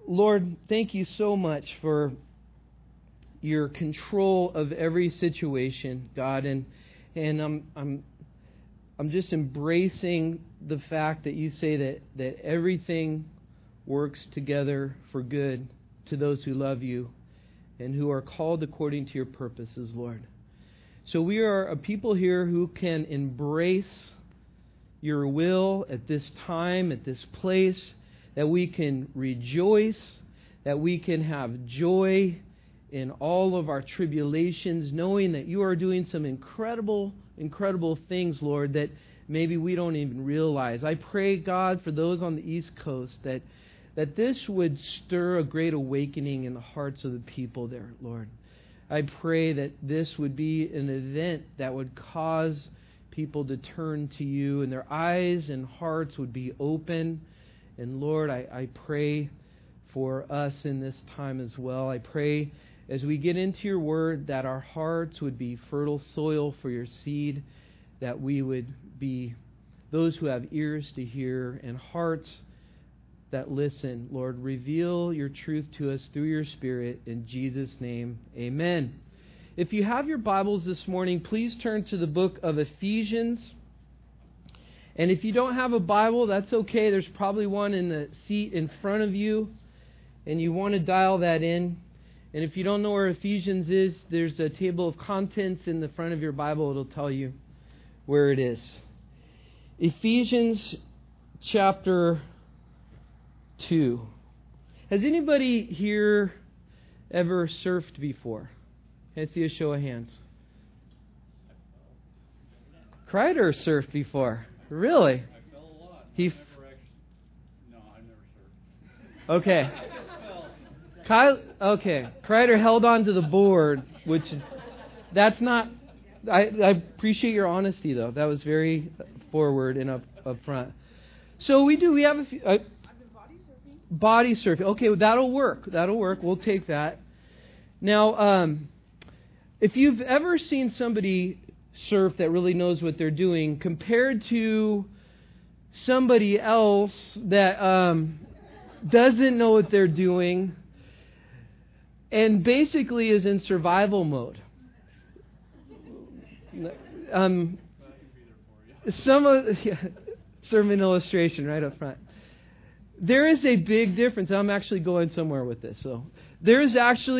Lord, thank you so much for your control of every situation, God, and I'm just embracing the fact that you say that everything works together for good to those who love you and who are called according to your purposes, Lord. So we are a people here who can embrace your will at this time, at this place, that we can rejoice, that we can have joy in all of our tribulations, knowing that you are doing some incredible, incredible things, Lord, that maybe we don't even realize. I pray, God, for those on the East Coast, that this would stir a great awakening in the hearts of the people there, Lord. I pray that this would be an event that would cause people to turn to you, and their eyes and hearts would be open. And Lord, I pray for us in this time as well. I pray as we get into your word that our hearts would be fertile soil for your seed, that we would be those who have ears to hear and hearts that listen. Lord, reveal your truth to us through your Spirit. In Jesus' name, amen. If you have your Bibles this morning, please turn to the book of Ephesians. And if you don't have a Bible, that's okay. There's probably one in the seat in front of you, and you want to dial that in. And if you don't know where Ephesians is, there's a table of contents in the front of your Bible. It'll tell you where it is. Ephesians chapter 2. Has anybody here ever surfed before? Can I see a show of hands? Kreider surfed before. Really? I fell a lot. I've never surfed. Okay. Okay. Kreider held on to the board, which that's not. I appreciate your honesty, though. That was very forward and up front. So we have a few. Body surfing. Okay, that'll work. We'll take that. Now, if you've ever seen somebody surf that really knows what they're doing compared to somebody else that doesn't know what they're doing and basically is in survival mode. Sermon illustration right up front. There is a big difference. I'm actually going somewhere with this. So there's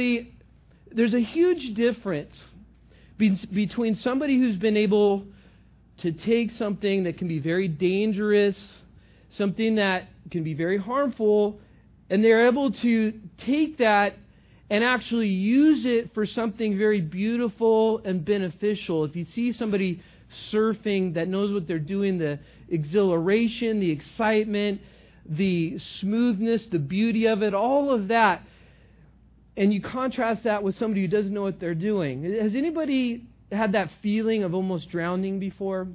a huge difference between somebody who's been able to take something that can be very dangerous, something that can be very harmful, and they're able to take that and actually use it for something very beautiful and beneficial. If you see somebody surfing that knows what they're doing, the exhilaration, the excitement, the smoothness, the beauty of it, all of that, and you contrast that with somebody who doesn't know what they're doing. Has anybody had that feeling of almost drowning before?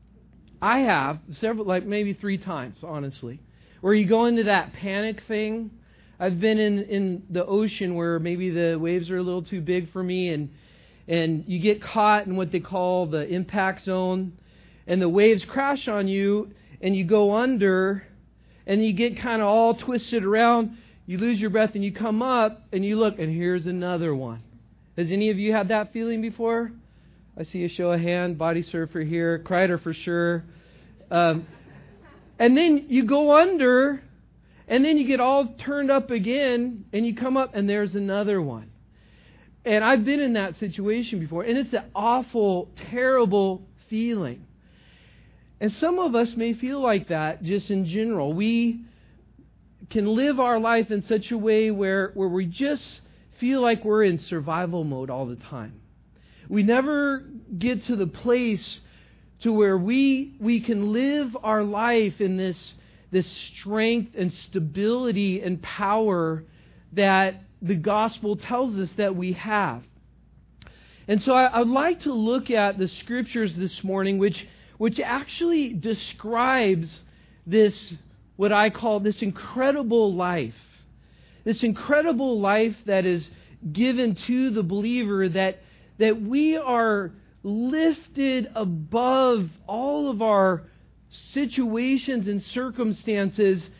I have, several, like maybe 3 times, honestly. Where you go into that panic thing. I've been in the ocean where maybe the waves are a little too big for me, and you get caught in what they call the impact zone, and the waves crash on you, and you go under, and you get kind of all twisted around. You lose your breath, and you come up, and you look, and here's another one. Has any of you had that feeling before? I see a show of hand, body surfer here, Kreider for sure. And then you go under, and then you get all turned up again, and you come up, and there's another one. And I've been in that situation before, and it's an awful, terrible feeling. And some of us may feel like that just in general. We can live our life in such a way where we just feel like we're in survival mode all the time. We never get to the place to where we can live our life in this strength and stability and power that the gospel tells us that we have. And so I would like to look at the scriptures this morning, which actually describes this, what I call this incredible life. This incredible life that is given to the believer, that we are lifted above all of our situations and circumstances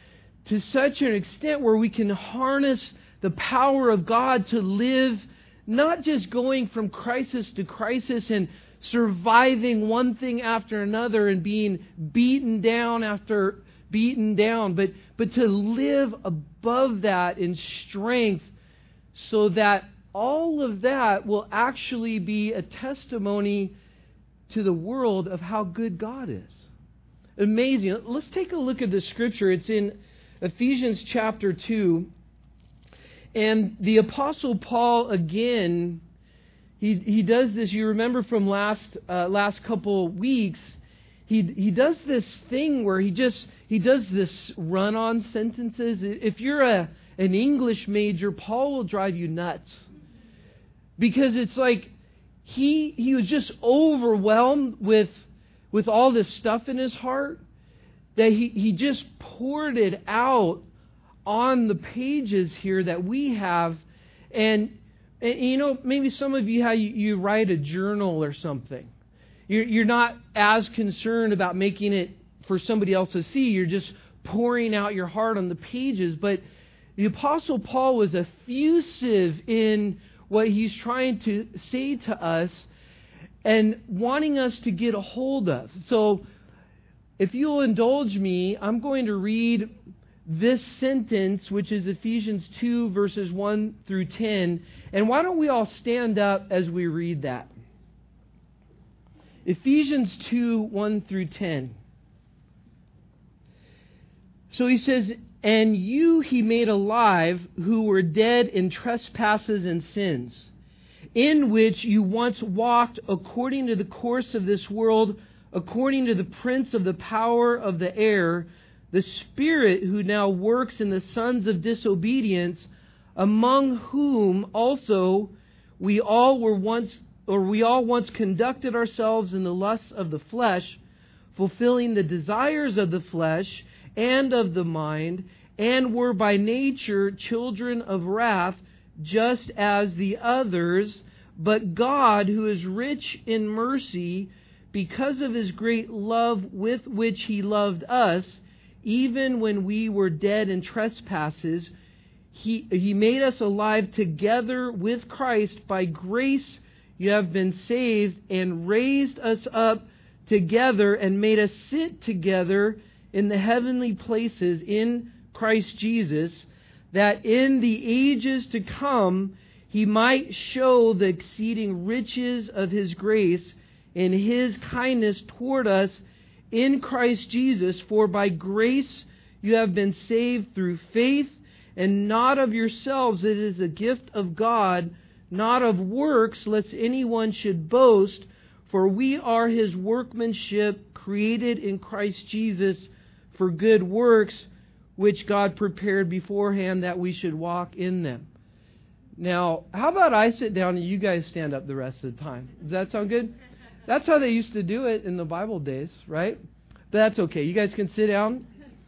to such an extent where we can harness the power of God to live, not just going from crisis to crisis and surviving one thing after another and being beaten down after beaten down, but to live above that in strength, so that all of that will actually be a testimony to the world of how good God is. Amazing. Let's take a look at the scripture. It's in Ephesians chapter 2. And the Apostle Paul, again, he does this. You remember from last couple weeks, he does this thing where he does this run-on sentences. If you're an English major, Paul will drive you nuts. Because it's like he was just overwhelmed with all this stuff in his heart, that he just poured it out on the pages here that we have. And you know, maybe some of you, how you write a journal or something. You're not as concerned about making it for somebody else to see. You're just pouring out your heart on the pages. But the Apostle Paul was effusive in what he's trying to say to us and wanting us to get a hold of. So if you'll indulge me, I'm going to read this sentence, which is Ephesians 2, verses 1 through 10. And why don't we all stand up as we read that? Ephesians 2, 1 through 10. So he says, "And you he made alive who were dead in trespasses and sins, in which you once walked according to the course of this world, according to the prince of the power of the air, the spirit who now works in the sons of disobedience, among whom also we all once conducted ourselves in the lusts of the flesh, fulfilling the desires of the flesh and of the mind, and were by nature children of wrath, just as the others. But God, who is rich in mercy, because of His great love with which He loved us, even when we were dead in trespasses, He made us alive together with Christ. By grace you have been saved, and raised us up together and made us sit together in the heavenly places in Christ Jesus, that in the ages to come He might show the exceeding riches of His grace in His kindness toward us in Christ Jesus. For by grace you have been saved through faith, and not of yourselves. It is a gift of God, not of works, lest anyone should boast. For we are His workmanship, created in Christ Jesus for good works, which God prepared beforehand that we should walk in them." Now, how about I sit down and you guys stand up the rest of the time? Does that sound good? That's how they used to do it in the Bible days, right? But that's okay. You guys can sit down.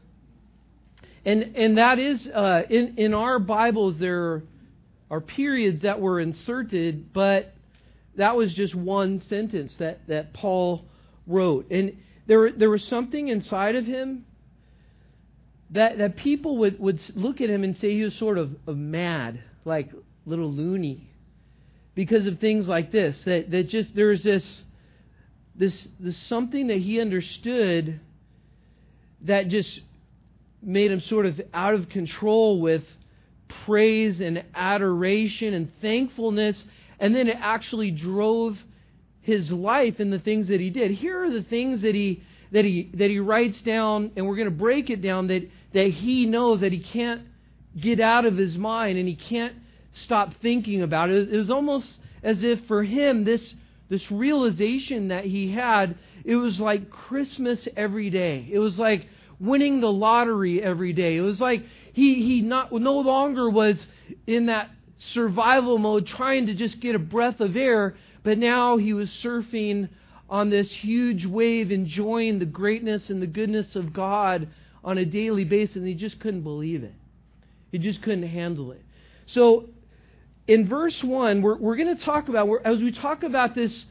And that is, in our Bibles, there are periods that were inserted, but that was just one sentence that Paul wrote. And there was something inside of him that people would look at him and say he was sort of mad, like little loony, because of things like this. That just there's this something that he understood that just made him sort of out of control with praise and adoration and thankfulness, and then it actually drove his life in the things that he did. Here are the things that he writes down, and we're going to break it down, that he knows that he can't get out of his mind and he can't stop thinking about it. It was almost as if for him, this realization that he had, it was like Christmas every day. It was like winning the lottery every day. It was like he no longer was in that survival mode trying to just get a breath of air, but now he was surfing on this huge wave, enjoying the greatness and the goodness of God on a daily basis, and he just couldn't believe it. He just couldn't handle it. So in verse 1, we're going to talk about, as we talk about this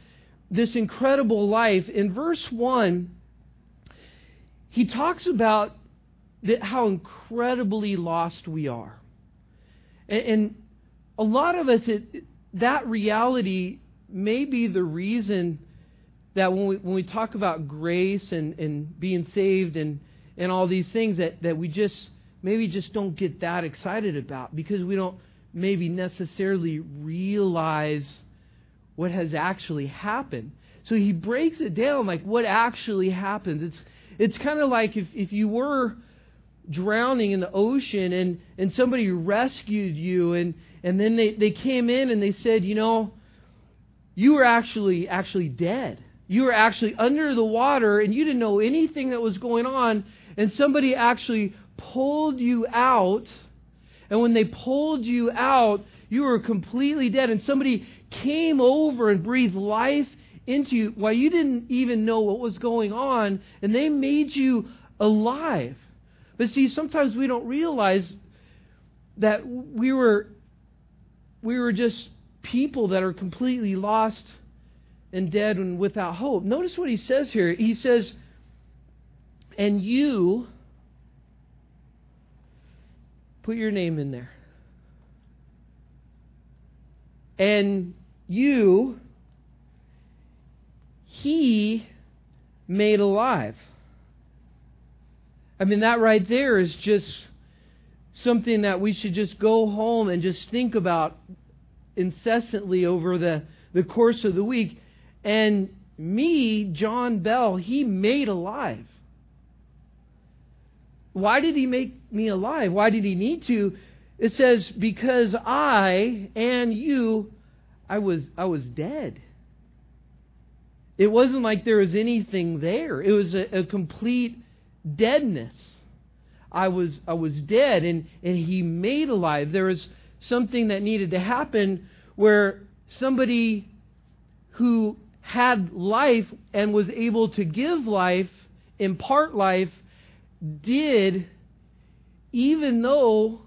incredible life, in verse 1, he talks about how incredibly lost we are. And a lot of us, that reality may be the reason that when we talk about grace and being saved and all these things that we maybe just don't get that excited about, because we don't maybe necessarily realize what has actually happened. So he breaks it down, like what actually happens. It's kind of like if you were drowning in the ocean and somebody rescued you and then they came in and they said, you were actually dead. You were actually under the water and you didn't know anything that was going on, and somebody actually pulled you out. And when they pulled you out, you were completely dead, and somebody came over and breathed life into you while you didn't even know what was going on, and they made you alive. But see, sometimes we don't realize that we were just people that are completely lost and dead and without hope. Notice what he says here. He says, and you, put your name in there. And you, he made alive. I mean, that right there is just something that we should just go home and just think about incessantly over the course of the week. And me, John Bell, he made alive. Why did he make me alive? Why did he need to? It says, because I and you, I was dead. It wasn't like there was anything there. It was a complete deadness. I was dead, and he made alive. There was something that needed to happen where somebody who had life and was able to give life, impart life, did, even though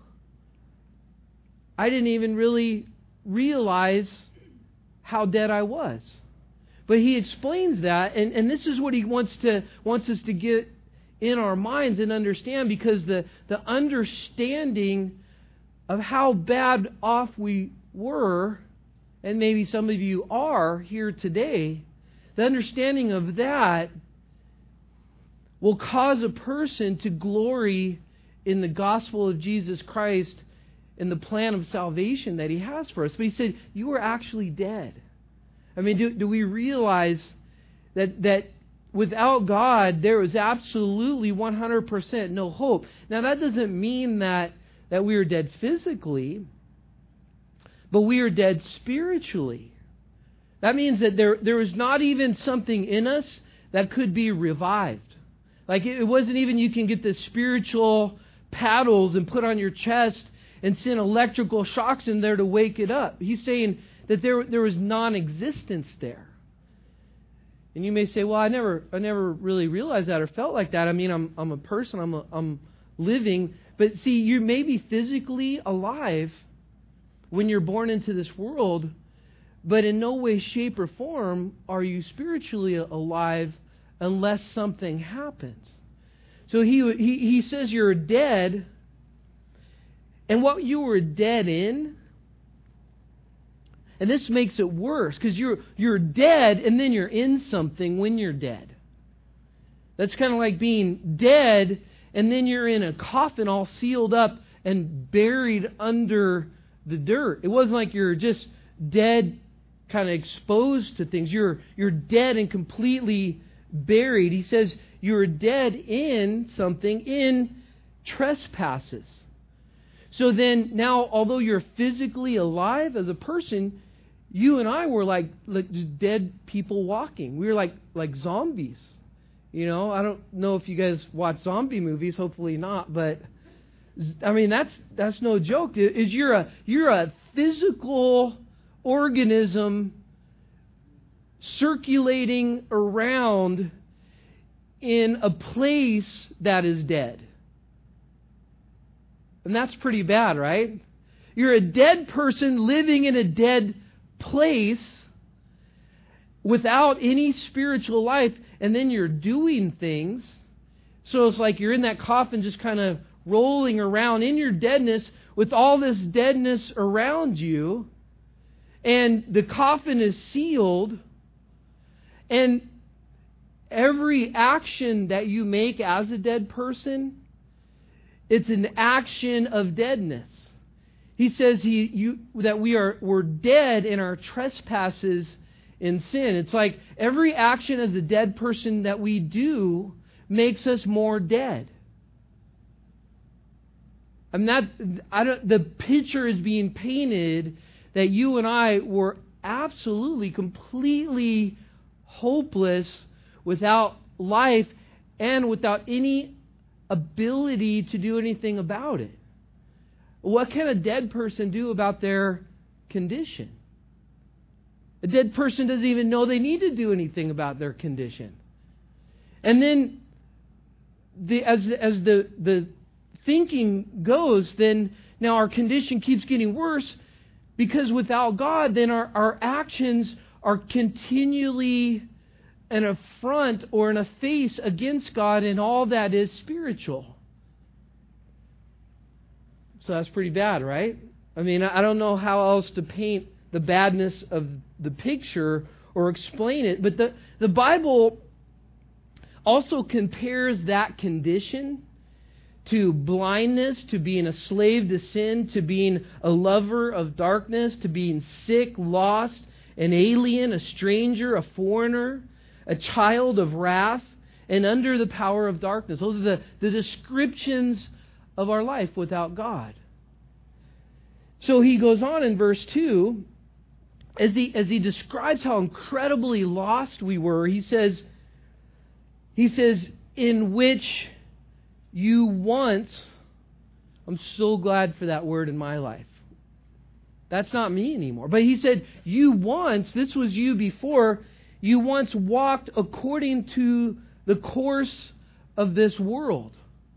I didn't even really realize how dead I was. But he explains that, and this is what he wants us to get in our minds and understand, because the understanding of how bad off we were, and maybe some of you are here today, the understanding of that will cause a person to glory in the gospel of Jesus Christ and the plan of salvation that he has for us. But he said, you were actually dead. I mean, do we realize that without God, there is absolutely 100% no hope? Now, that doesn't mean that we are dead physically, but we are dead spiritually. That means that there is not even something in us that could be revived. Like, it wasn't even you can get the spiritual paddles and put on your chest and send electrical shocks in there to wake it up. He's saying that there was non-existence there. And you may say, well, I never really realized that or felt like that. I mean, I'm a person, I'm living. But see, you may be physically alive when you're born into this world, but in no way, shape, or form are you spiritually alive unless something happens. So he says you're dead, and what you were dead in, and this makes it worse, because you're dead and then you're in something when you're dead. That's kind of like being dead and then you're in a coffin all sealed up and buried under the dirt. It wasn't like you're just dead, kind of exposed to things. You're dead and completely buried. He says you're dead in something, in trespasses. So then now, although you're physically alive as a person, you and I were like just dead people walking. We were like zombies. You know, I don't know if you guys watch zombie movies. Hopefully not. But I mean, that's no joke. You're a physical organism circulating around in a place that is dead. And that's pretty bad, right? You're a dead person living in a dead place without any spiritual life, and then you're doing things So it's like you're in that coffin just kind of rolling around in your deadness with all this deadness around you. And the coffin is sealed. And every action that you make as a dead person, it's an action of deadness. He says that we're dead in our trespasses in sin. It's like every action as a dead person that we do makes us more dead. The picture is being painted that you and I were absolutely, completely hopeless, without life, and without any ability to do anything about it. What can a dead person do about their condition? A dead person doesn't even know they need to do anything about their condition. And then, as the thinking goes, then now our condition keeps getting worse, because without God, then our actions are continually an affront or an offense against God and all that is spiritual. So that's pretty bad, right? I mean, I don't know how else to paint the badness of the picture or explain it, but the Bible also compares that condition to blindness, to being a slave to sin, to being a lover of darkness, to being sick, lost, an alien, a stranger, a foreigner, a child of wrath, and under the power of darkness. Those are the descriptions of our life without God. So he goes on in verse 2, as he describes how incredibly lost we were, he says, in which you once, I'm so glad for that word in my life. That's not me anymore. But he said, you once, this was you before, you once walked according to the course of this world.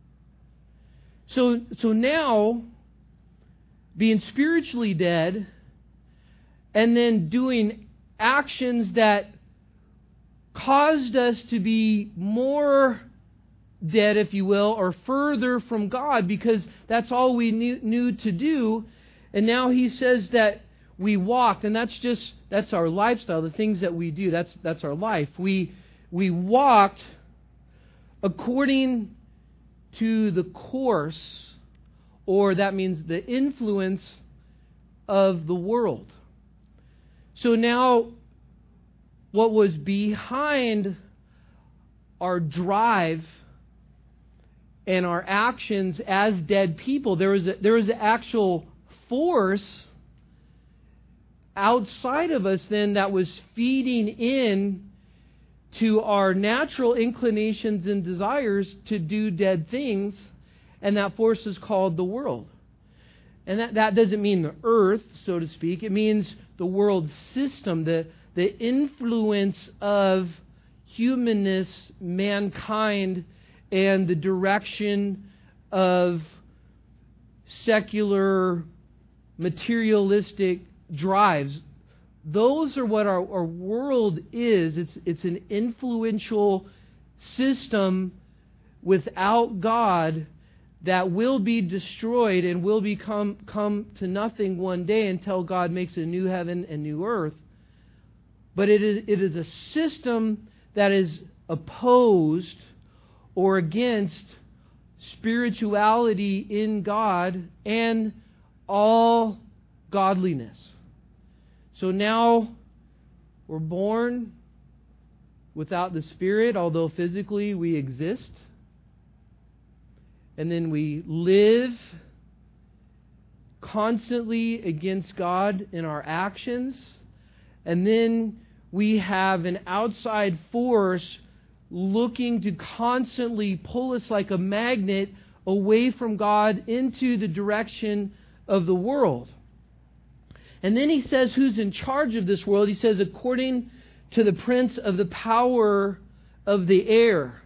So now, being spiritually dead, and then doing actions that caused us to be more dead, if you will, or further from God, because that's all we knew to do. And now he says that we walked, and that's our lifestyle, the things that we do, that's our life. We walked according to the course, or that means the influence of the world. So now, what was behind our drive and our actions as dead people, there was an actual force outside of us then that was feeding in to our natural inclinations and desires to do dead things, and that force is called the world. And that doesn't mean the earth, so to speak. It means the world system, the influence of humanness, mankind, and the direction of secular, materialistic drives. Those are what our world is. It's an influential system without God that will be destroyed and will come to nothing one day until God makes a new heaven and new earth. But it is a system that is opposed or against spirituality in God and all godliness. So now we're born without the Spirit, although physically we exist. And then we live constantly against God in our actions. And then we have an outside force looking to constantly pull us like a magnet away from God into the direction of the world. And then he says who's in charge of this world. He says according to the prince of the power of the air.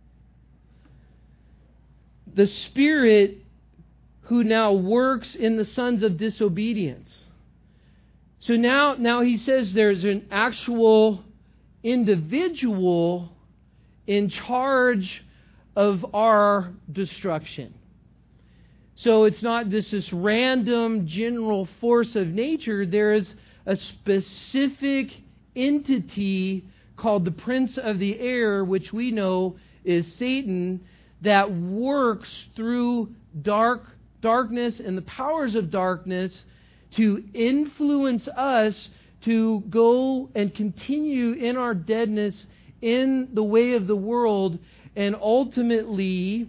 The spirit who now works in the sons of disobedience. So now he says there's an actual individual in charge of our destruction. So it's not this random general force of nature. There is a specific entity called the Prince of the Air, which we know is Satan, that works through darkness and the powers of darkness to influence us to go and continue in our deadness in the way of the world, and ultimately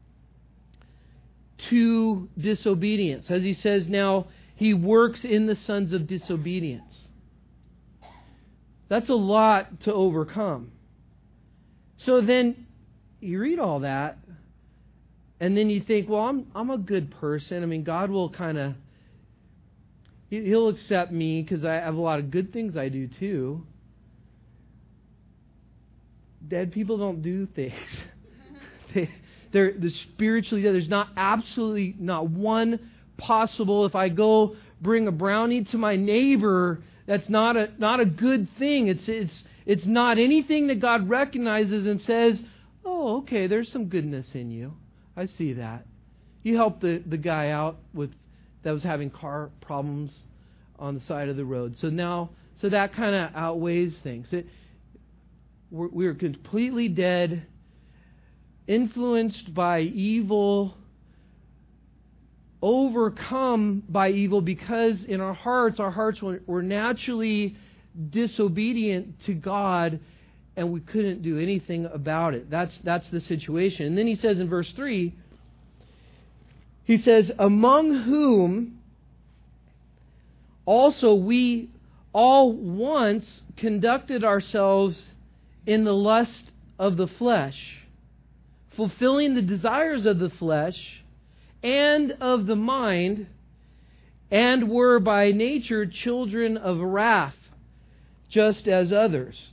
to disobedience. As he says now, he works in the sons of disobedience. That's a lot to overcome. So then you read all that, and then you think, well, I'm a good person. I mean, God will kind of, He'll accept me because I have a lot of good things I do too. Dead people don't do things. They're spiritually dead. There's not absolutely not one possible. If I go bring a brownie to my neighbor, that's not a good thing. It's not anything that God recognizes and says, oh, okay, there's some goodness in you. I see that. You helped the guy out that was having car problems on the side of the road. So that kind of outweighs things. We're completely dead, influenced by evil, overcome by evil because in our hearts were naturally disobedient to God, and we couldn't do anything about it. That's the situation. And then he says in verse 3, he says, among whom also we all once conducted ourselves in the lust of the flesh, fulfilling the desires of the flesh and of the mind, and were by nature children of wrath, just as others.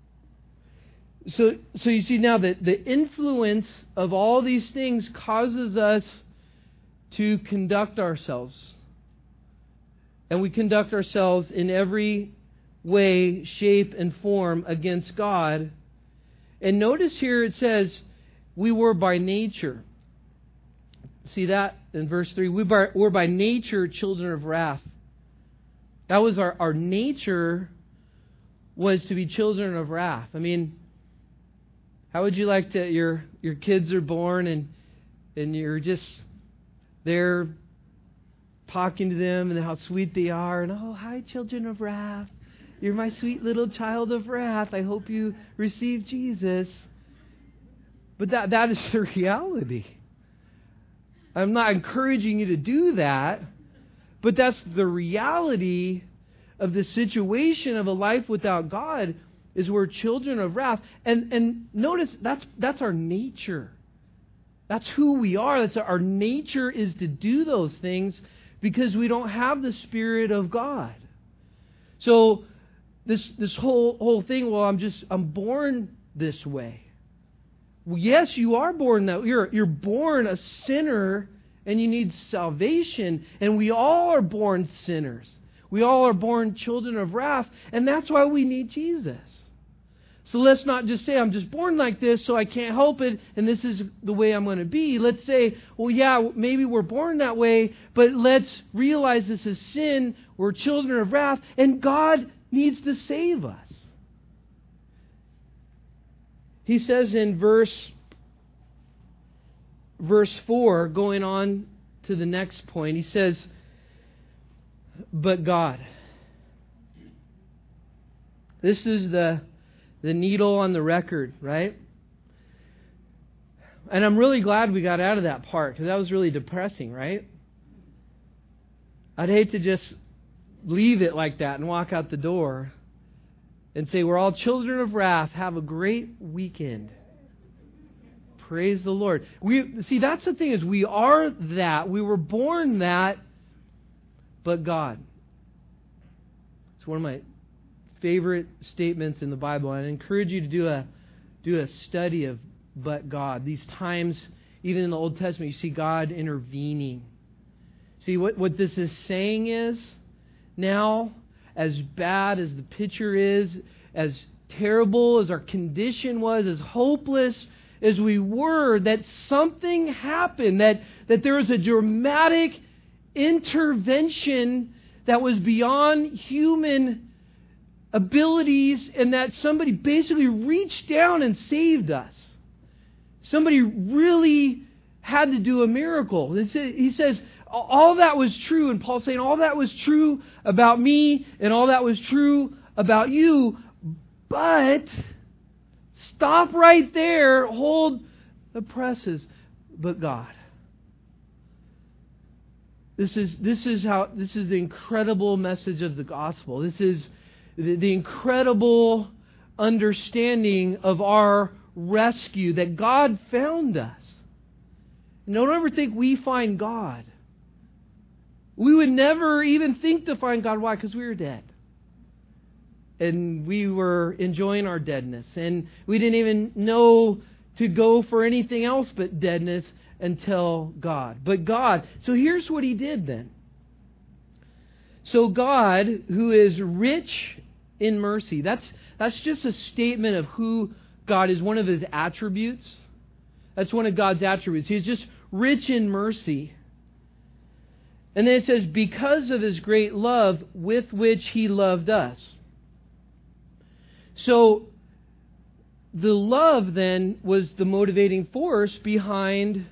So you see now that the influence of all these things causes us to conduct ourselves. And we conduct ourselves in every way, shape, and form against God. And notice here it says, we were by nature. See that in verse 3? We're by nature children of wrath. That was our nature, was to be children of wrath. I mean, how would you like to, your kids are born and you're just there talking to them and how sweet they are, and oh, hi, children of wrath. You're my sweet little child of wrath. I hope you receive Jesus. But that is the reality. I'm not encouraging you to do that, but that's the reality of the situation of a life without God, is we're children of wrath. And notice that's our nature. That's who we are. That's our nature, is to do those things because we don't have the Spirit of God. So this whole thing, well, I'm born this way. Well, yes, you are born that. You're born a sinner, and you need salvation. And we all are born sinners. We all are born children of wrath, and that's why we need Jesus. So let's not just say, I'm just born like this, so I can't help it, and this is the way I'm going to be. Let's say, well, yeah, maybe we're born that way, but let's realize this is sin. We're children of wrath, and God needs to save us. He says in verse 4, going on to the next point, he says, but God. This is the needle on the record, right? And I'm really glad we got out of that part, because that was really depressing, right? I'd hate to just leave it like that and walk out the door and say, we're all children of wrath. Have a great weekend. Praise the Lord. See, that's the thing, is we are that. We were born that, but God. It's one of my favorite statements in the Bible. And I encourage you to do a study of but God. These times, even in the Old Testament, you see God intervening. See, what this is saying is, now, as bad as the picture is, as terrible as our condition was, as hopeless as we were, that something happened, that there was a dramatic intervention that was beyond human abilities, and that somebody basically reached down and saved us. Somebody really had to do a miracle. He says, all that was true, and Paul's saying all that was true about me, and all that was true about you, but stop right there, hold the presses, but God. This is the incredible message of the gospel. This is the incredible understanding of our rescue, that God found us. Don't ever think we find God. We would never even think to find God. Why? Because we were dead. And we were enjoying our deadness. And we didn't even know to go for anything else but deadness until God. But God, so here's what He did then. So God, who is rich in mercy, that's just a statement of who God is, one of His attributes. That's one of God's attributes. He's just rich in mercy. And then it says, because of His great love with which He loved us. So the love then was the motivating force behind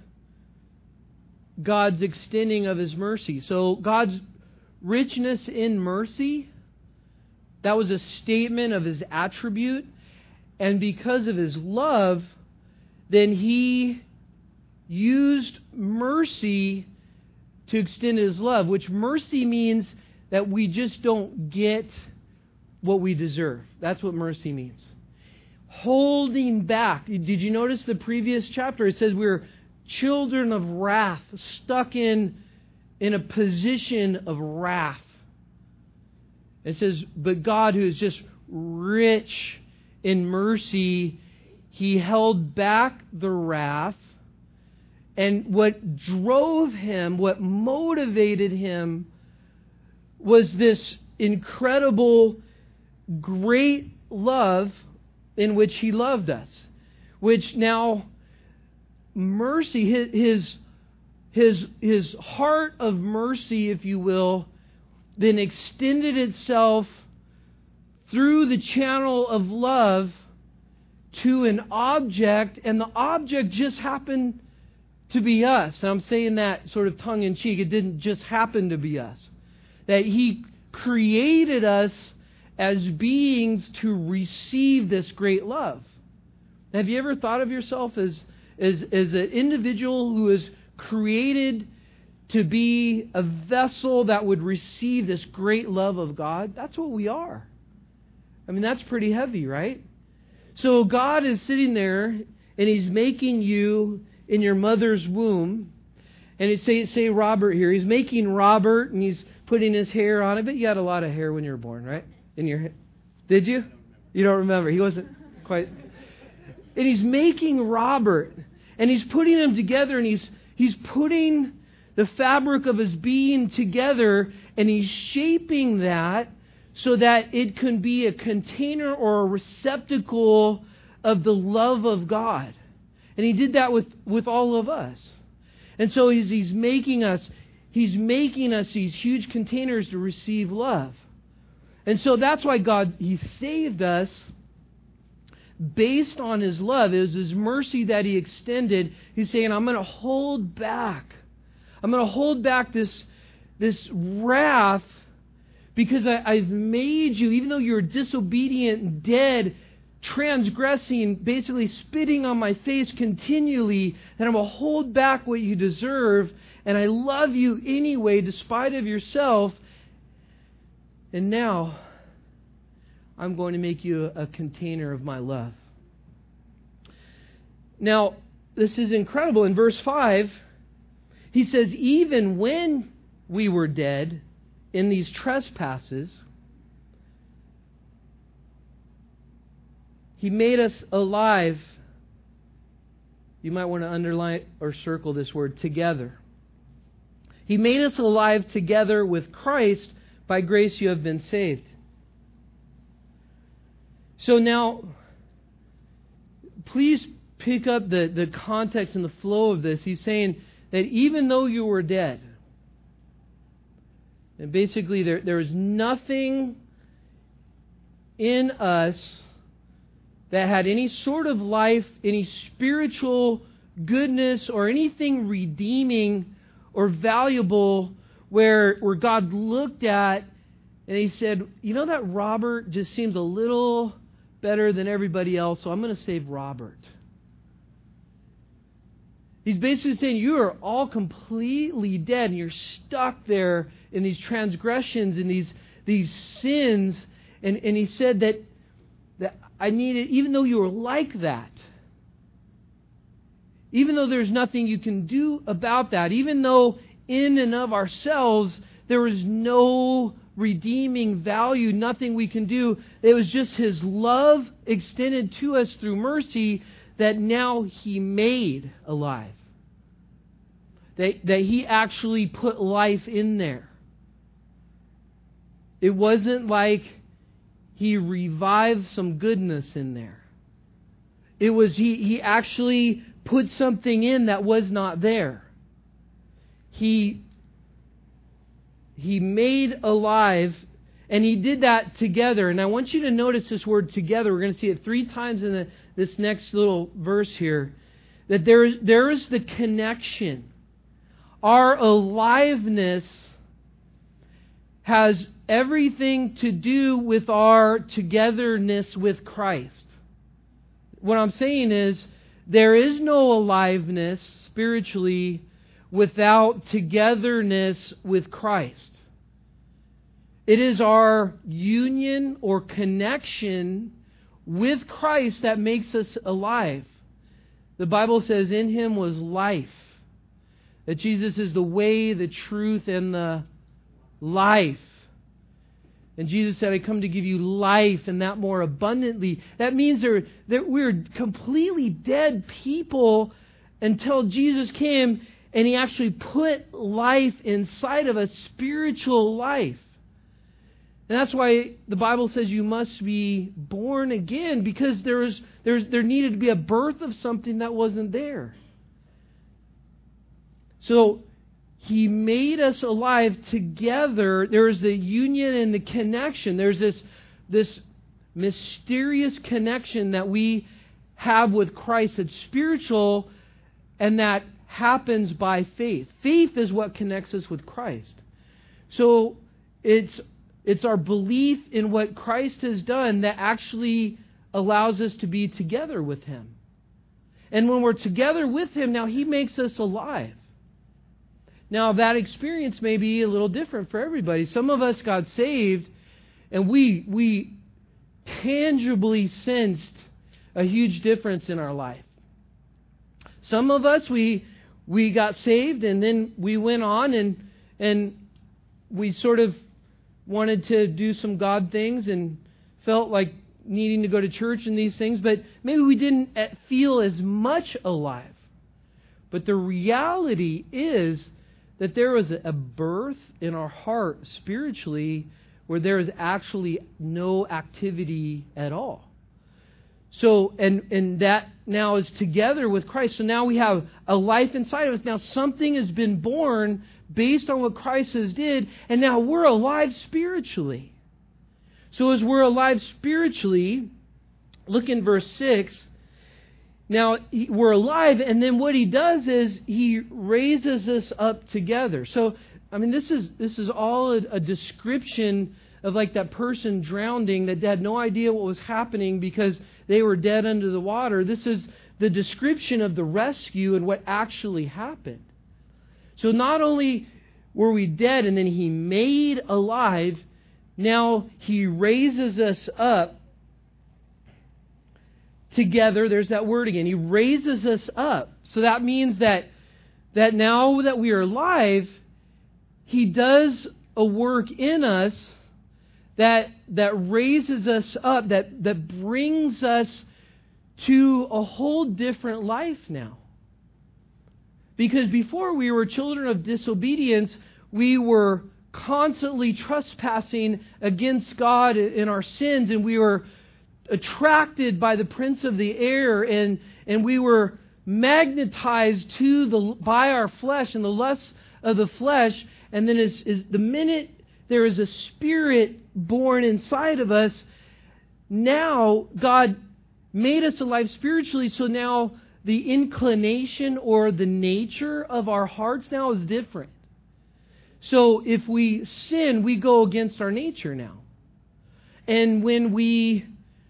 God's extending of His mercy. So God's richness in mercy, that was a statement of His attribute. And because of His love, then He used mercy to extend His love, which mercy means that we just don't get what we deserve. That's what mercy means. Holding back. Did you notice the previous chapter? It says we're children of wrath, stuck in a position of wrath. It says, but God, who is just rich in mercy, He held back the wrath. And what drove Him, what motivated Him, was this incredible, great love in which He loved us. Which now, mercy, His heart of mercy, if you will, then extended itself through the channel of love to an object, and the object just happened to be us. And I'm saying that sort of tongue-in-cheek. It didn't just happen to be us. That He created us as beings to receive this great love. Have you ever thought of yourself as an individual who is created to be a vessel that would receive this great love of God? That's what we are. I mean, that's pretty heavy, right? So God is sitting there and He's making you in your mother's womb. And it say Robert here. He's making Robert and He's putting his hair on it. But you had a lot of hair when you were born, right? In your hair. Did you? You don't remember. He wasn't quite. And He's making Robert. And He's putting them together. And He's putting the fabric of his being together. And He's shaping that so that it can be a container or a receptacle of the love of God. And He did that with all of us. And so He's making us these huge containers to receive love. And so that's why God, He saved us based on His love. It was His mercy that He extended. He's saying, I'm going to hold back. I'm going to hold back this wrath because I've made you, even though you're disobedient and dead, transgressing, basically spitting on my face continually, that I'm going to hold back what you deserve, and I love you anyway, despite of yourself. And now, I'm going to make you a container of my love. Now, this is incredible. In verse 5, He says, even when we were dead in these trespasses, He made us alive. You might want to underline or circle this word, together. He made us alive together with Christ. By grace you have been saved. So now, please pick up the context and the flow of this. He's saying that even though you were dead, and basically there is nothing in us that had any sort of life, any spiritual goodness, or anything redeeming or valuable where God looked at and He said, you know, that Robert just seems a little better than everybody else, so I'm going to save Robert. He's basically saying you are all completely dead and you're stuck there in these transgressions and these sins. And He said that I needed, even though you were like that, even though there's nothing you can do about that, even though in and of ourselves there was no redeeming value, nothing we can do, it was just His love extended to us through mercy that now He made alive. That He actually put life in there. It wasn't like He revived some goodness in there. It was He actually put something in that was not there. He made alive, and He did that together. And I want you to notice this word together. We're going to see it 3 times in this next little verse here. That there is the connection. Our aliveness has everything to do with our togetherness with Christ. What I'm saying is, there is no aliveness spiritually without togetherness with Christ. It is our union or connection with Christ that makes us alive. The Bible says in Him was life. That Jesus is the way, the truth, and the life. And Jesus said, I come to give you life and that more abundantly. That means that we're completely dead people until Jesus came and He actually put life inside of us, spiritual life. And that's why the Bible says you must be born again, because there needed to be a birth of something that wasn't there. So He made us alive together. There's the union and the connection. There's this mysterious connection that we have with Christ that's spiritual, and that happens by faith. Faith is what connects us with Christ. So it's our belief in what Christ has done that actually allows us to be together with Him. And when we're together with Him, now He makes us alive. Now, that experience may be a little different for everybody. Some of us got saved, and we tangibly sensed a huge difference in our life. Some of us, we got saved, and then we went on, and we sort of wanted to do some God things and felt like needing to go to church and these things, but maybe we didn't feel as much alive. But the reality is that there was a birth in our heart spiritually where there is actually no activity at all. So, and that now is together with Christ. So now we have a life inside of us. Now something has been born based on what Christ has did, and now we're alive spiritually. So as we're alive spiritually, look in verse 6. Now, we're alive, and then what He does is He raises us up together. So, I mean, this is all a description of like that person drowning that had no idea what was happening because they were dead under the water. This is the description of the rescue and what actually happened. So not only were we dead and then He made alive, now He raises us up together. There's that word again. He raises us up. So that means that now that we are alive, He does a work in us that raises us up, that brings us to a whole different life now. Because before we were children of disobedience, we were constantly trespassing against God in our sins, and we were attracted by the prince of the air, and we were magnetized by our flesh and the lusts of the flesh. And then is the minute there is a spirit born inside of us, now God made us alive spiritually, so now the inclination or the nature of our hearts now is different. So if we sin, we go against our nature now. And when we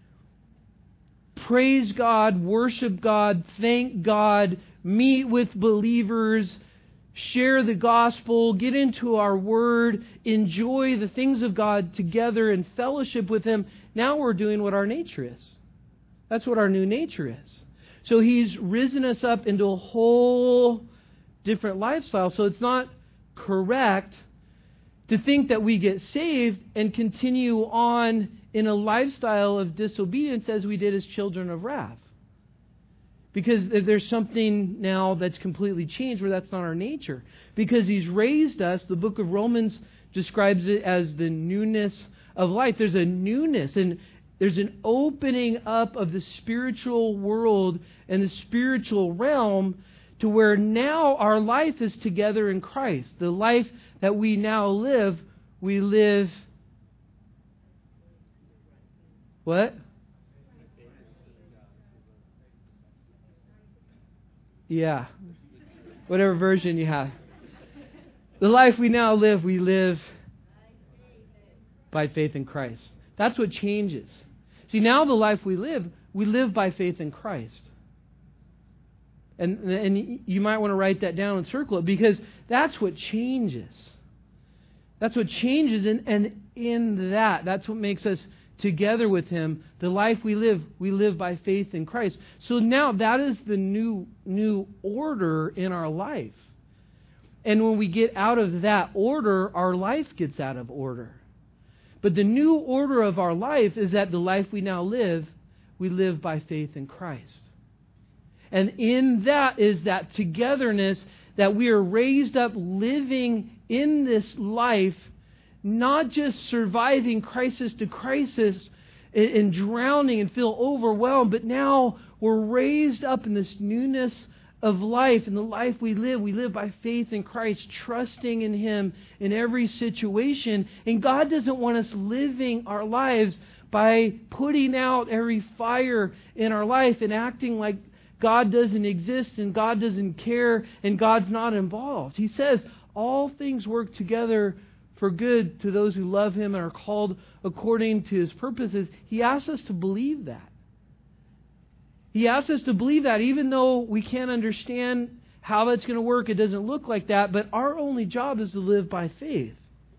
praise God, worship God, thank God, meet with believers, share the gospel, get into our word, enjoy the things of God together and fellowship with Him, now we're doing what our nature is. That's what our new nature is. So He's risen us up into a whole different lifestyle. So it's not correct to think that we get saved and continue on in a lifestyle of disobedience as we did as children of wrath. Because there's something now that's completely changed where that's not our nature. Because He's raised us, the book of Romans describes it as the newness of life. There's a newness, and there's an opening up of the spiritual world and the spiritual realm to where now our life is together in Christ. The life that we now live, we live... What? Yeah. Whatever version you have. The life we now live, we live by faith in Christ. That's what changes. See, now the life we live by faith in Christ. And you might want to write that down and circle it, because that's what changes. That's what changes, and in that's what makes us together with Him. The life we live by faith in Christ. So now that is the new order in our life. And when we get out of that order, our life gets out of order. But the new order of our life is that the life we now live, we live by faith in Christ. And in that is that togetherness that we are raised up living in this life, not just surviving crisis to crisis and drowning and feel overwhelmed, but now we're raised up in this newness of life. And the life we live by faith in Christ, trusting in Him in every situation. And God doesn't want us living our lives by putting out every fire in our life and acting like God doesn't exist and God doesn't care and God's not involved. He says all things work together for good to those who love Him and are called according to His purposes. He asks us to believe that. He asks us to believe that even though we can't understand how that's going to work. It doesn't look like that. But our only job is to live by faith.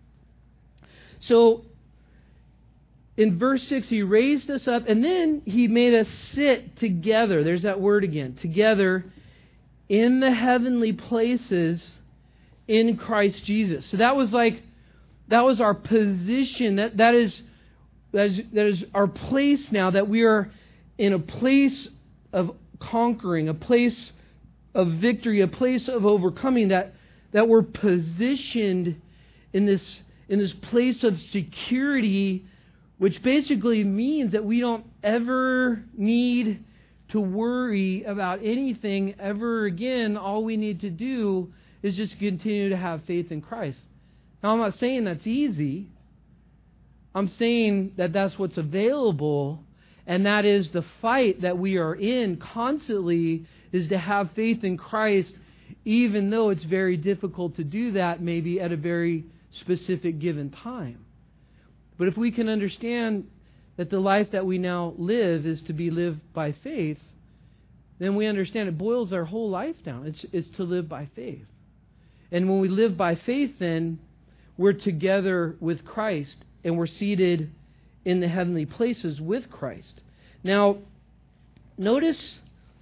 So in verse 6, He raised us up and then He made us sit together. There's that word again. Together in the heavenly places in Christ Jesus. So that was our position. That is our place now, that we are in a place of conquering, a place of victory, a place of overcoming, that we're positioned in this place of security, which basically means that we don't ever need to worry about anything ever again. All we need to do is just continue to have faith in Christ. Now, I'm not saying that's easy. I'm saying that that's what's available, and that is the fight that we are in constantly, is to have faith in Christ, even though it's very difficult to do that maybe at a very specific given time. But if we can understand that the life that we now live is to be lived by faith, then we understand it boils our whole life down. It's to live by faith. And when we live by faith, then we're together with Christ and we're seated in the heavenly places with Christ. Now, notice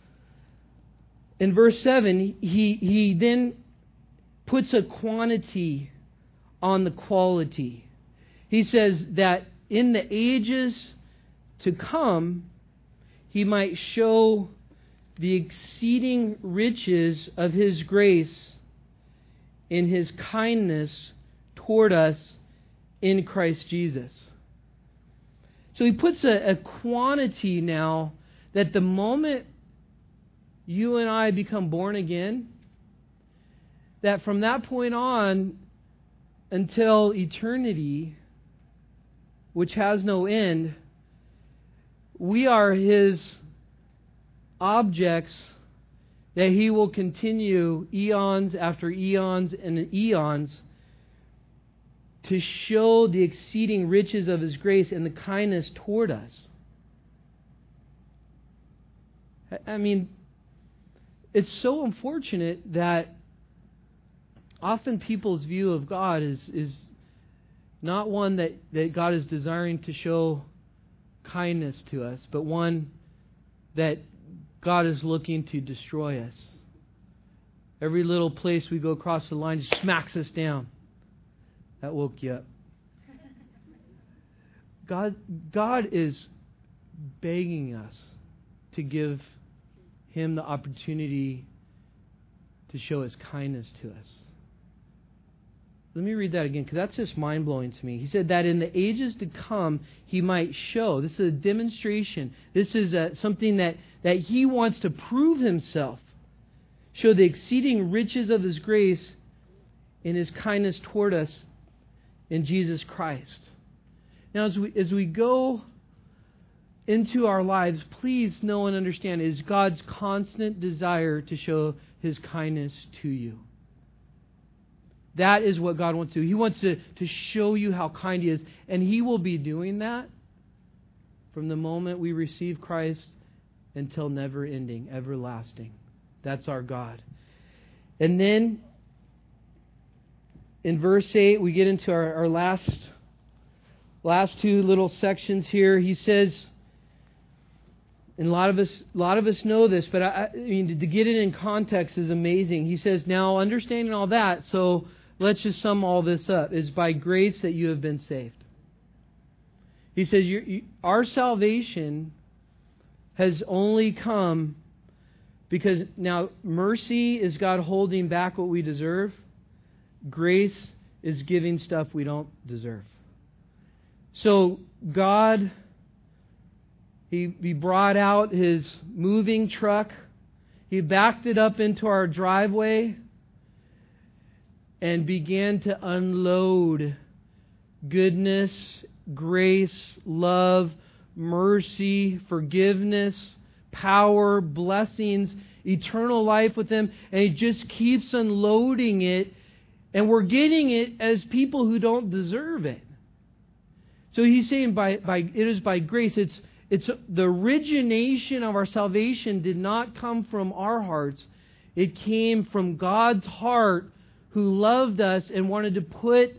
in verse 7, he then puts a quantity on the quality. He says that in the ages to come, He might show the exceeding riches of His grace in His kindness toward us in Christ Jesus. So he puts a quantity now that the moment you and I become born again, that from that point on until eternity, which has no end, we are His objects that He will continue eons after eons and eons to show the exceeding riches of His grace and the kindness toward us. I mean, it's so unfortunate that often people's view of God is not one that God is desiring to show kindness to us, but one that God is looking to destroy us. Every little place we go across the line just smacks us down. That woke you up. God is begging us to give Him the opportunity to show His kindness to us. Let me read that again, because that's just mind-blowing to me. He said that in the ages to come, He might show. This is a demonstration. This is something that He wants to prove Himself. Show the exceeding riches of His grace in His kindness toward us in Jesus Christ. Now, as we go into our lives, please know and understand, it is God's constant desire to show His kindness to you. That is what God wants to do. He wants to show you how kind He is. And He will be doing that from the moment we receive Christ until never ending, everlasting. That's our God. And then in verse 8, we get into our last two little sections here. He says, and a lot of us know this, but I mean, to get it in context is amazing. He says, now understanding all that, so let's just sum all this up. It's by grace that you have been saved. He says, our salvation has only come because now mercy is God holding back what we deserve. Grace is giving stuff we don't deserve. So God, He brought out His moving truck. He backed it up into our driveway and began to unload goodness, grace, love, mercy, forgiveness, power, blessings, eternal life with Him. And He just keeps unloading it. And we're getting it as people who don't deserve it. So He's saying it is by grace. It's the origination of our salvation did not come from our hearts. It came from God's heart, who loved us and wanted to put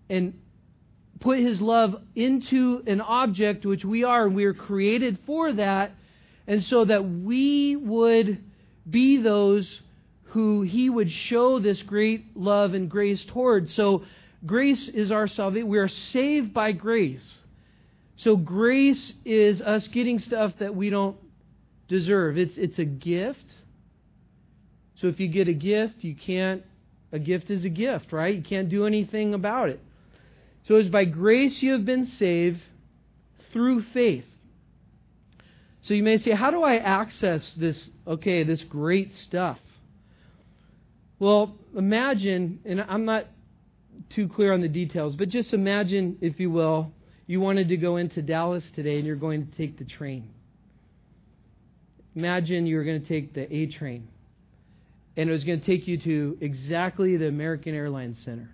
His love into an object, which we are, and we are created for that, and so that we would be those who He would show this great love and grace towards. So grace is our salvation. We are saved by grace. So grace is us getting stuff that we don't deserve. It's a gift. So if you get a gift, a gift is a gift, right? You can't do anything about it. So it's by grace you have been saved through faith. So you may say, how do I access this great stuff? Well, imagine, and I'm not too clear on the details, but just imagine, if you will, you wanted to go into Dallas today and you're going to take the train. Imagine you were going to take the A train. And it was going to take you to exactly the American Airlines Center.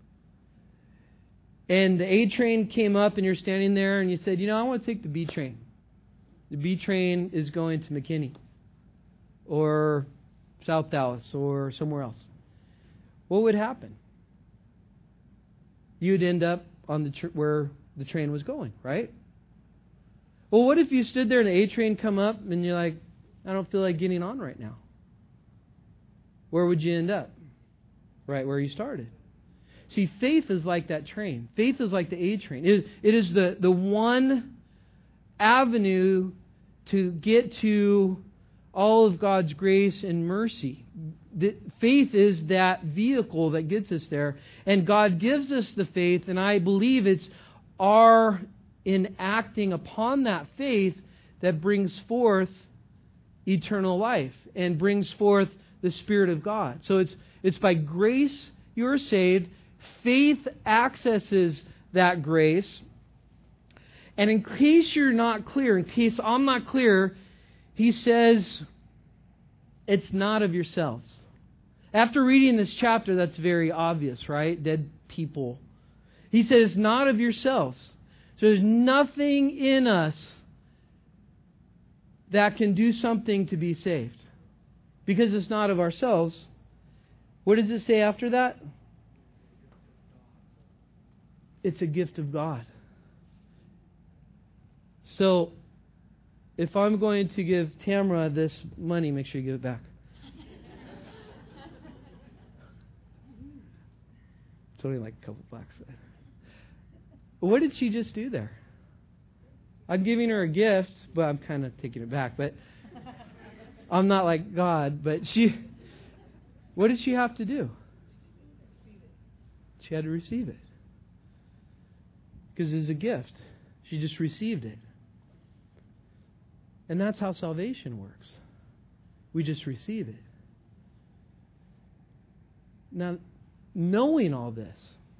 And the A train came up and you're standing there and you said, I want to take the B train. The B train is going to McKinney or South Dallas or somewhere else. What would happen? You'd end up on where the train was going, right? Well, what if you stood there and the A train come up and you're like, I don't feel like getting on right now? Where would you end up? Right where you started. See, faith is like that train. Faith is like the A train. It is the one avenue to get to all of God's grace and mercy. Faith is that vehicle that gets us there. And God gives us the faith, and I believe it's our in acting upon that faith that brings forth eternal life and brings forth the Spirit of God. So it's by grace you are saved. Faith accesses that grace. And in case you're not clear, in case I'm not clear, he says it's not of yourselves. After reading this chapter, that's very obvious, right? Dead people. He says, not of yourselves. So there's nothing in us that can do something to be saved. Because it's not of ourselves. What does it say after that? It's a gift of God. So, if I'm going to give Tamara this money, make sure you give it back. It's only like a couple bucks. What did she just do there? I'm giving her a gift, but I'm kind of taking it back. But I'm not like God. But what did she have to do? She had to receive it. Because it's a gift. She just received it. And that's how salvation works. We just receive it. Now, knowing all this,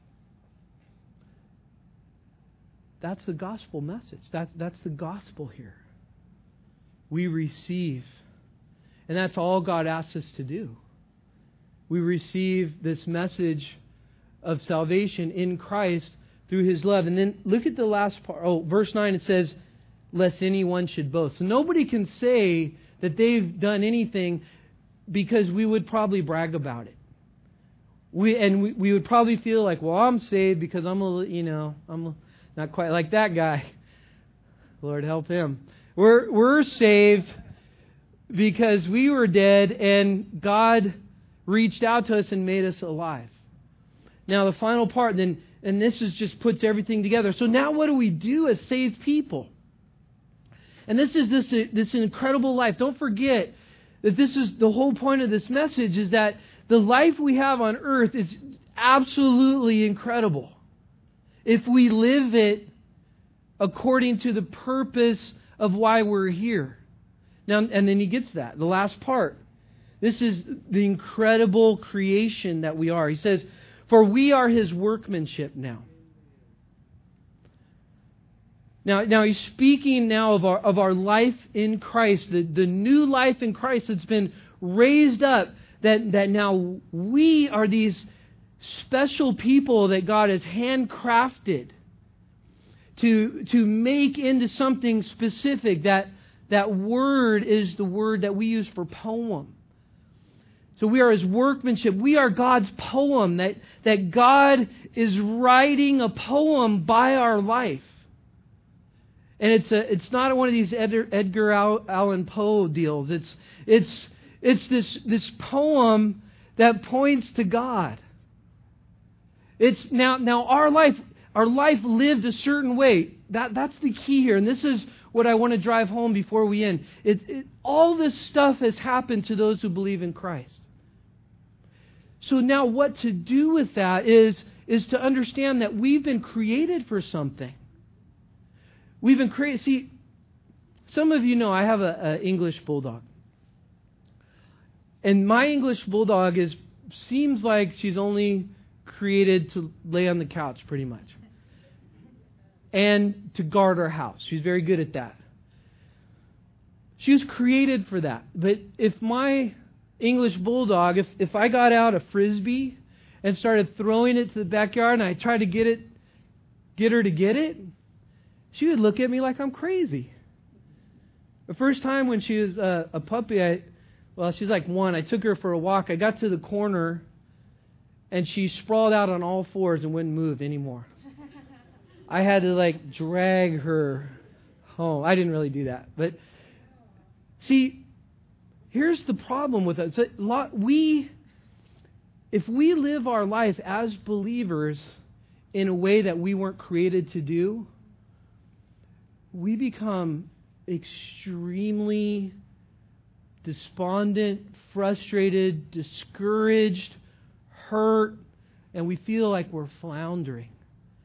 that's the gospel message. That's the gospel here. We receive. And that's all God asks us to do. We receive this message of salvation in Christ through His love. And then look at the last part. Verse 9, it says, lest anyone should boast. So nobody can say that they've done anything because we would probably brag about it. We would probably feel like, well, I'm saved because I'm not quite like that guy. Lord help him. We're saved because we were dead and God reached out to us and made us alive. Now the final part then, and this just puts everything together. So now what do we do as saved people? And this is this incredible life. Don't forget that this is the whole point of this message, is that the life we have on earth is absolutely incredible if we live it according to the purpose of why we're here. Now, and then he gets that. The last part. This is the incredible creation that we are. He says, for we are His workmanship now. Now he's speaking now of our life in Christ, the new life in Christ that's been raised up, that now we are these special people that God has handcrafted to make into something specific. That word is the word that we use for poem. So we are His workmanship. We are God's poem, that God is writing a poem by our life. And it's not one of these Edgar Allan Poe deals. It's this poem that points to God. It's now our life lived a certain way. That's the key here, and this is what I want to drive home before we end. All this stuff has happened to those who believe in Christ. So now, what to do with that is to understand that we've been created for something. We've been created. See, some of you know I have an English bulldog. And my English bulldog seems like she's only created to lay on the couch, pretty much. And to guard our house. She's very good at that. She was created for that. But if my English bulldog, if I got out a Frisbee and started throwing it to the backyard and I tried to get her to get it, she would look at me like I'm crazy. The first time when she was a puppy, she's like 1. I took her for a walk. I got to the corner, and she sprawled out on all fours and wouldn't move anymore. I had to drag her home. I didn't really do that. But see, here's the problem with it. If we live our life as believers in a way that we weren't created to do, we become extremely despondent, frustrated, discouraged, hurt, and we feel like we're floundering.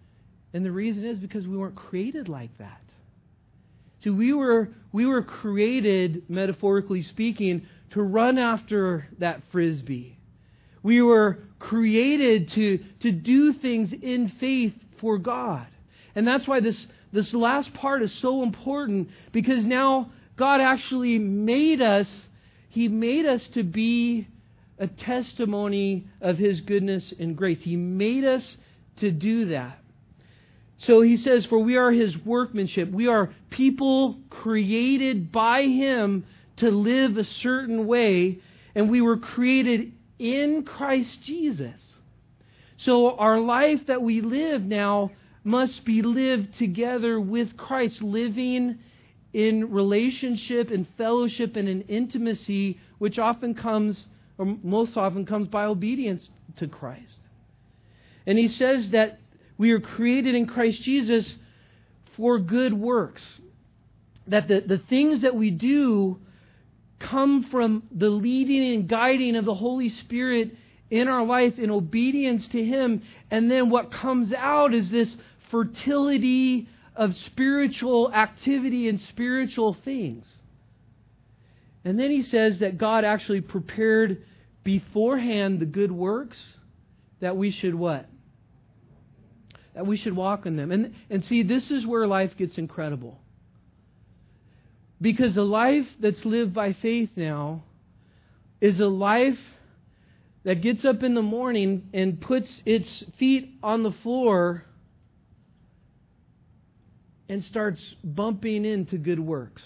And the reason is because we weren't created like that. See, we were created, metaphorically speaking, to run after that frisbee. We were created to do things in faith for God. And that's why this last part is so important, because now God actually made us. He made us to be a testimony of His goodness and grace. He made us to do that. So He says, for we are His workmanship. We are people created by Him to live a certain way, and we were created in Christ Jesus. So our life that we live now must be lived together with Christ, living in relationship and fellowship and in intimacy, which often comes, or most often comes, by obedience to Christ. And He says that we are created in Christ Jesus for good works. That the things that we do come from the leading and guiding of the Holy Spirit in our life in obedience to Him. And then what comes out is this fertility of spiritual activity and spiritual things. And then He says that God actually prepared beforehand the good works that we should what? That we should walk in them. And see, this is where life gets incredible. Because the life that's lived by faith now is a life that gets up in the morning and puts its feet on the floor and starts bumping into good works.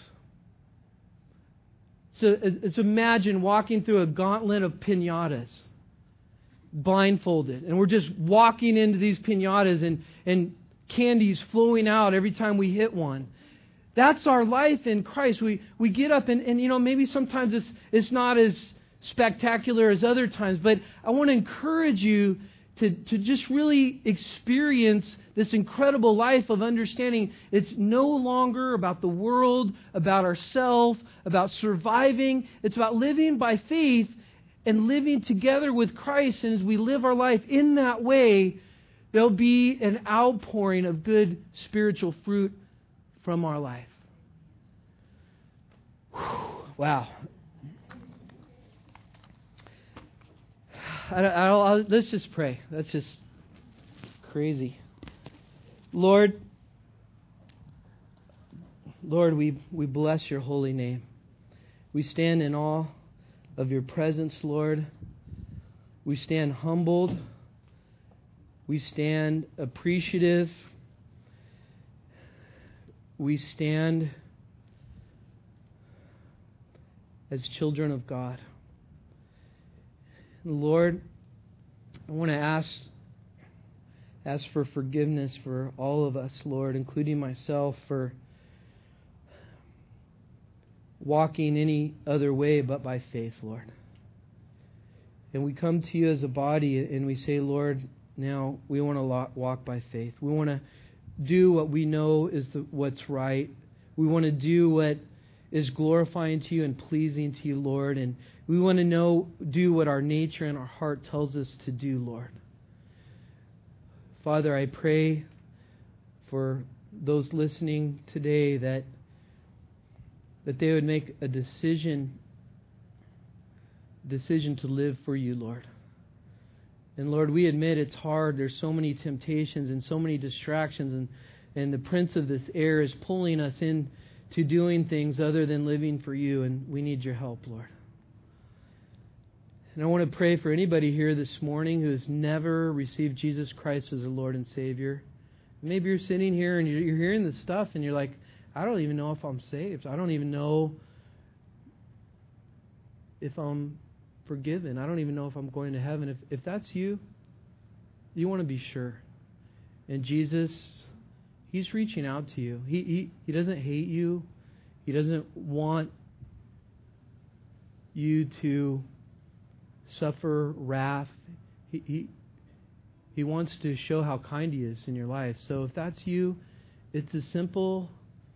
So it's imagine walking through a gauntlet of piñatas, blindfolded, and we're just walking into these piñatas and candies flowing out every time we hit one. That's our life in Christ. We get up and maybe sometimes it's not as spectacular as other times, but I want to encourage you to just really experience this incredible life of understanding it's no longer about the world, about ourselves, about surviving. It's about living by faith and living together with Christ. And as we live our life in that way, there'll be an outpouring of good spiritual fruit from our life. Whew, wow. Let's just pray. That's just crazy. Lord, we bless your holy name. We stand in awe of your presence, Lord. We stand humbled. We stand appreciative. We stand as children of God. Lord, I want to ask for forgiveness for all of us, Lord, including myself, for walking any other way but by faith, Lord. And we come to you as a body and we say, Lord, now we want to walk by faith. We want to do what we know is what's right. We want to do what is glorifying to you and pleasing to you, Lord. And we want to do what our nature and our heart tells us to do, Lord. Father, I pray for those listening today that they would make a decision to live for you, Lord. And Lord, we admit it's hard. There's so many temptations and so many distractions, and the prince of this air is pulling us in to doing things other than living for you, and we need your help, Lord. And I want to pray for anybody here this morning who has never received Jesus Christ as their Lord and Savior. Maybe you're sitting here and you're hearing this stuff and you're like, I don't even know if I'm saved. I don't even know if I'm forgiven. I don't even know if I'm going to heaven. If that's you, you want to be sure. And Jesus, He's reaching out to you. He doesn't hate you. He doesn't want you to suffer wrath. He wants to show how kind He is in your life. So if that's you, it's as simple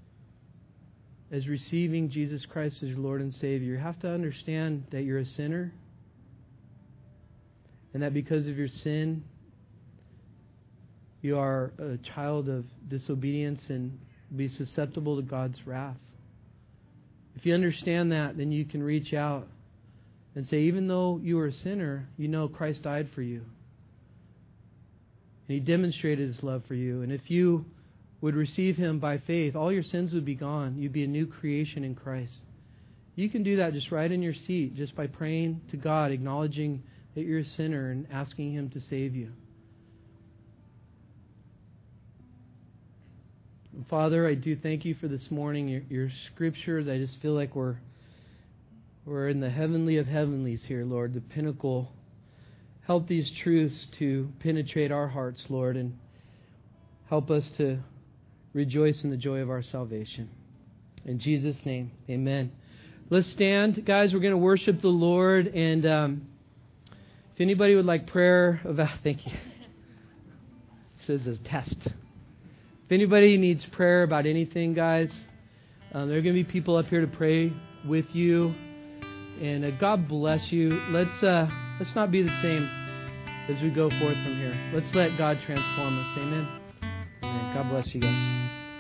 as receiving Jesus Christ as your Lord and Savior. You have to understand that you're a sinner, and that because of your sin, you are a child of disobedience and be susceptible to God's wrath. If you understand that, then you can reach out and say, even though you are a sinner, you know Christ died for you. And He demonstrated His love for you. And if you would receive Him by faith, all your sins would be gone. You'd be a new creation in Christ. You can do that just right in your seat, just by praying to God, acknowledging that you're a sinner and asking Him to save you. And Father, I do thank You for this morning, your scriptures. I just feel like we're in the heavenly of heavenlies here, Lord, the pinnacle. Help these truths to penetrate our hearts, Lord, and help us to rejoice in the joy of our salvation. In Jesus' name, amen. Let's stand. Guys, we're going to worship the Lord. And if anybody would like prayer about... Thank you. This is a test. If anybody needs prayer about anything, guys, there are going to be people up here to pray with you. And God bless you. Let's not be the same as we go forth from here. Let's let God transform us. Amen. Amen. God bless you guys.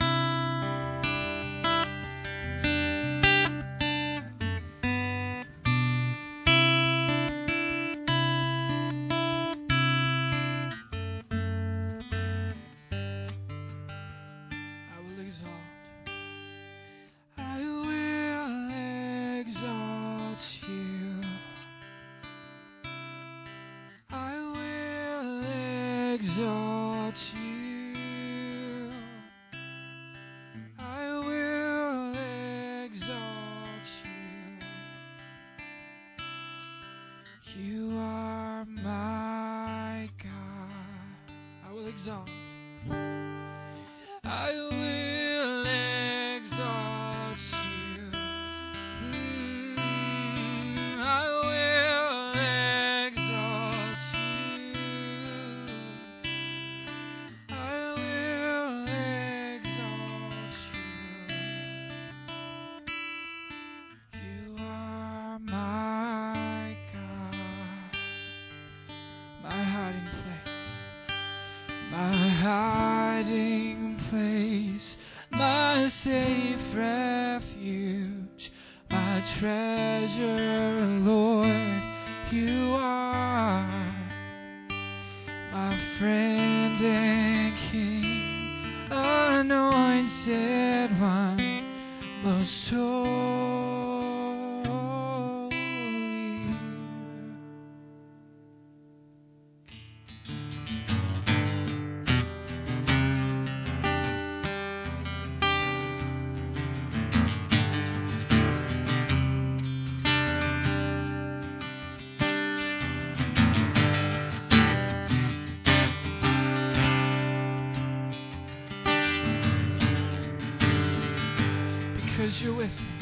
Because you're with me.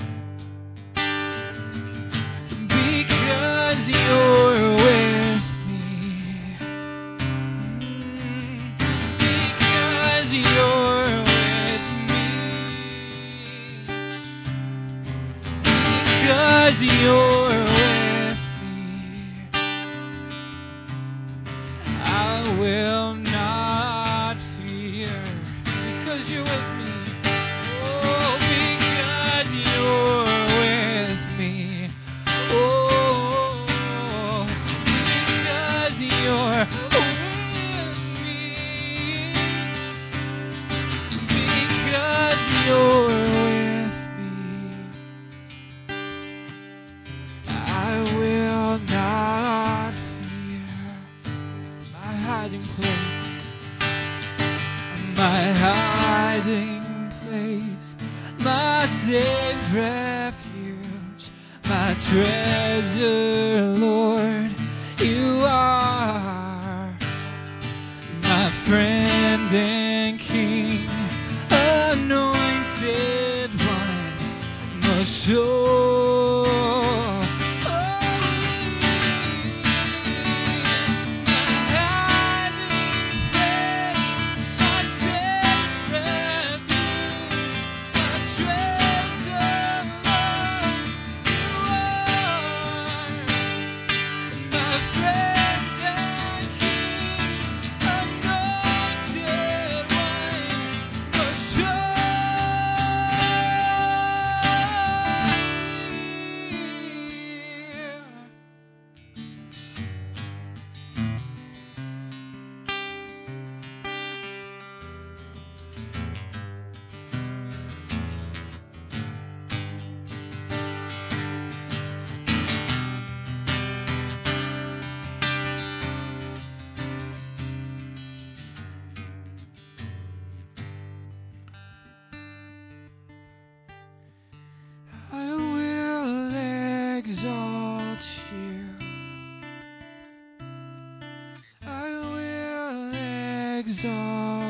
Because you're with me. Because you're with me. Because you're with me. I will not fear. Because you're with me. Treasure, Lord, you are my friend and King, anointed one, most holy.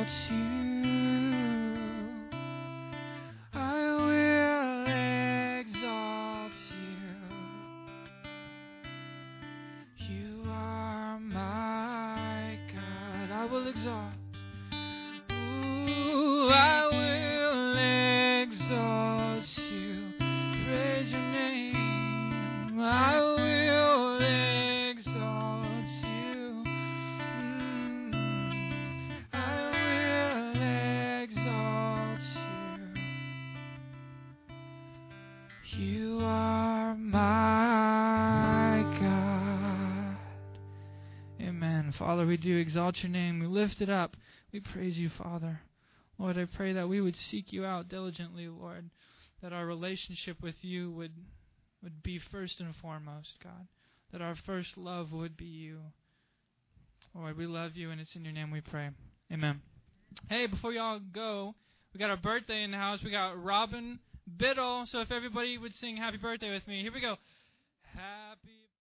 exalt you. I will exalt you. You are my God. I will exalt. Ooh, I will exalt you. Praise your name. I will exalt you. I will exalt you. You are my God. Amen. Father, we do exalt your name. We lift it up. We praise you, Father. Lord, I pray that we would seek you out diligently, Lord, that our relationship with you would be first and foremost, God, that our first love would be you. Lord, we love you, and it's in your name we pray. Amen. Hey, before y'all go, we got our birthday in the house. We got Robin Biddle. So if everybody would sing happy birthday with me. Here we go. Happy